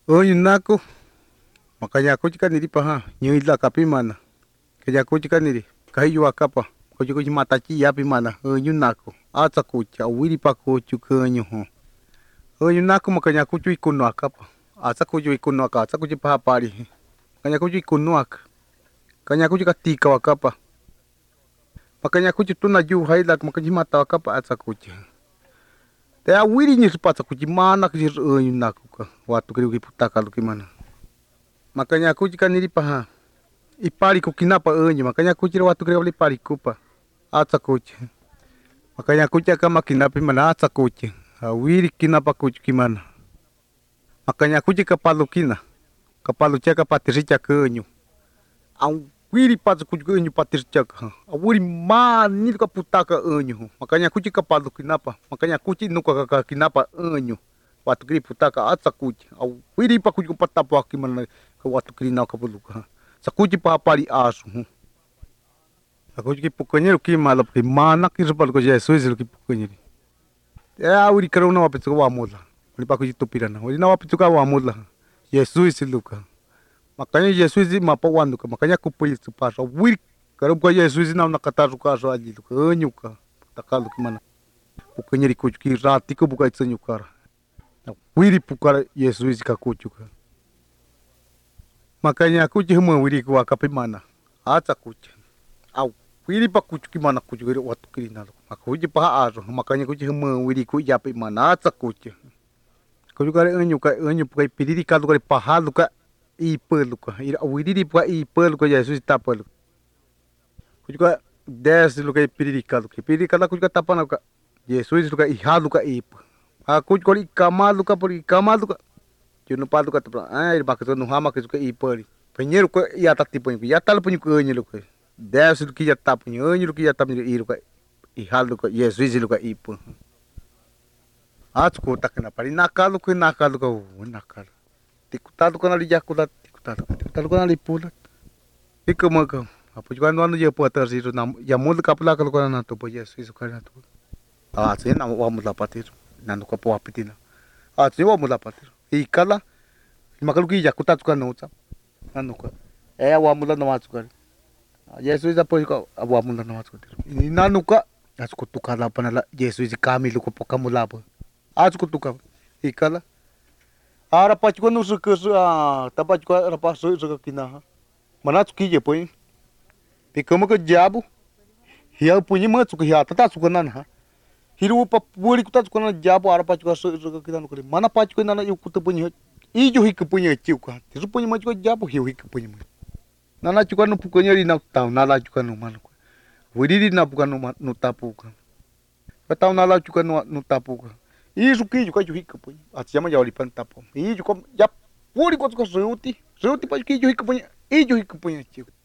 Oyunako makanya kuchika niri paha ñuila kapimana kaya kuchika niri kayu akapa kuchi matachi yapimana oyunako atsa kucha wiri pa kuchu kanyu ho oyunako makanya kuchu ikuno akapa atsa kuchu ikuno aka atsa kuchi paha pari kanya kuchu ikuno aka kanya kuchi katika wakapa makanya kuchu tuna yu haila makanya mata wakapa atsa kuchi te awiri ni sepatsa kuchi mana kisi oyunako ka watu kiri kiputaka lukimana makanya kuchi kaniri paha ipari kukinapa onyo makanya kuchi watu kiri ipari kupa atsa kuchi makanya kuchi akama kinapi mana atsa kuchi awiri kinapa kuchi kimana makanya kuchi kapalu kina kapalu chaka patiricha konyo awiri patsa kuchi onyo patiricha awiri mani kaputaka onyo makanya kuchi kapalu kinapa makanya kuchi nuka kinapa onyo watu kiri putaka atsa kuchi awiri pa kuchi kupatapo kimana watu kiri na kapuluka sakuchi pa pari asu aku ki pukanyeru ki malap ki mana ki sepal ko Jesus ki pukanyeru ya uri karo na wapit ko wamula uri pa ko tupirana uri na wapit ko wamula Jesus luka makanya Jesus mapawandu ka makanya kupul supasa uri karo ko Jesus na nakataru ka so ali luka onyuka takalu ki mana pukanyeru ko ki rati ko buka itsanyukara uri pukara Jesus ka kuchuka makanya kuchi huma wiri ko akapimana atsa kuchi au wiri pa kuchi kimana kuchi watu kiri nalo akuji pa aso makanya kuchi huma wiri ko yapimana atsa kuchi kuchi kare onyu pa piriri kalu kare pahalu ka ipelu ka wiri pa ipelu ko Jesus tapelu kuchi ka des lu ka piriri kalu kuchi ka tapana ka Jesus lu ka ihalu ka ip aku kuchi kamalu ka Juno palu kata ai bakso no hama que ipari penheiro ko ya tati punho ya tal punho ko onyo ko deve que ya tap punho onyo que ya tap iru ka I halu ko Jesus ilu ka ipo atsko takna pari nakalu ko nakalo tikutado ko na lijakula tikutado ko na lipula ikomo ko apo quando ano je pota siru na ya mul kapula ko na to po Jesus ko na to se na vamos lá patir na no ko po apitina se vamos lá patir ikala makalu ki jakuta tuka nota anuka wamula na watsuka Jesus apoy ko wamula na watsuka inanuka asku tukala panala Jesus kamilu ko pokamula po asku tuka ikala ara pachko no suka tapachko ara paso suka kinaha manatsu ki je poy pikamo ko diabo hiya punyi matsuka hiya tata suka nana hiru pa puri kuta suka na diabo ara pachko suka kinanu ko mana pachko nana yukuta punyi ijo hik punya chiuka tisu punya machuka japo hiu hik punya nana chuka no pukonya ri na tau nala chuka no manu wiriri na puka no tapuka patau nala chuka no tapuka isu ki chuka hik punya atsama ya lipan tapo ijo ko ya puri ko suka seuti pa ki hik punya ijo hik punya chiuka